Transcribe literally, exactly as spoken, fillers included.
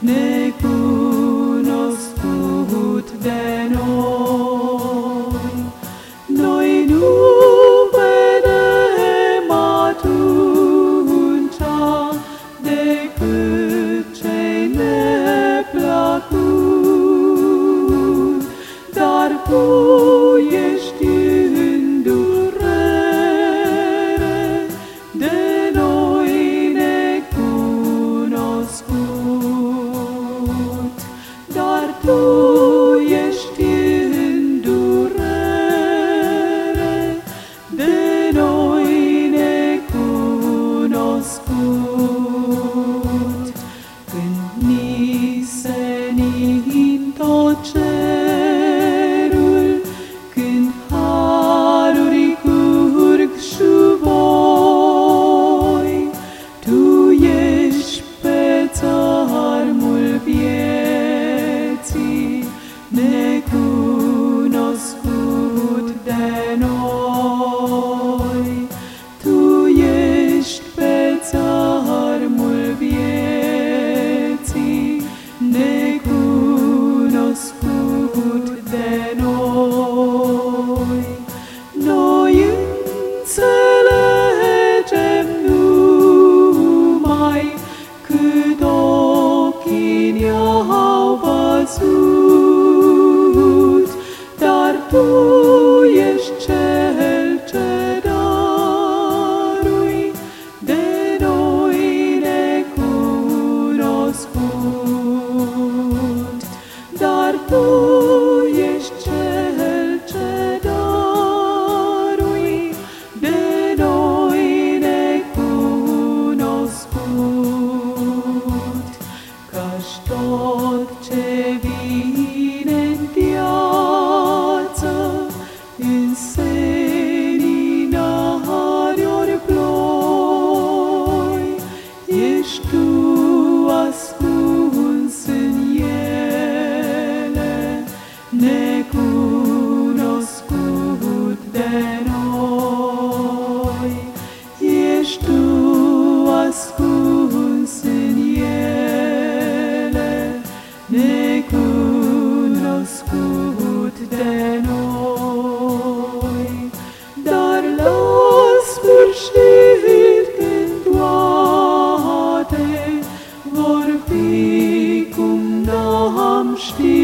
necunoscut de noi. Noi nu vedem atunci decât ce-i neplăcut, dar Tu ești în durere de noi necunoscut, dar Tu ești în durere de noi necunoscut. Când ni se nin tot cerul, când haruri curg și voi, Tu ești pe țărmul vieții, necunoscut de noi. Tu ești pe țărmul vieții, necunoscut de noi. Noi înțelegem numai cât ochii ne-au văzut, dar Tu ești Cel ce dărui de noi necunoscut, dar Tu ești Cel ce dărui de noi necunoscut. Căci tot ce vine-n viață, în seninari ori ploi, ești Tu ascuns în ele, necunoscut de noi. Ești Tu ascuns în ele, necunoscut de noi. Dar la sfârșit, când toate vor fi cum n-am știut,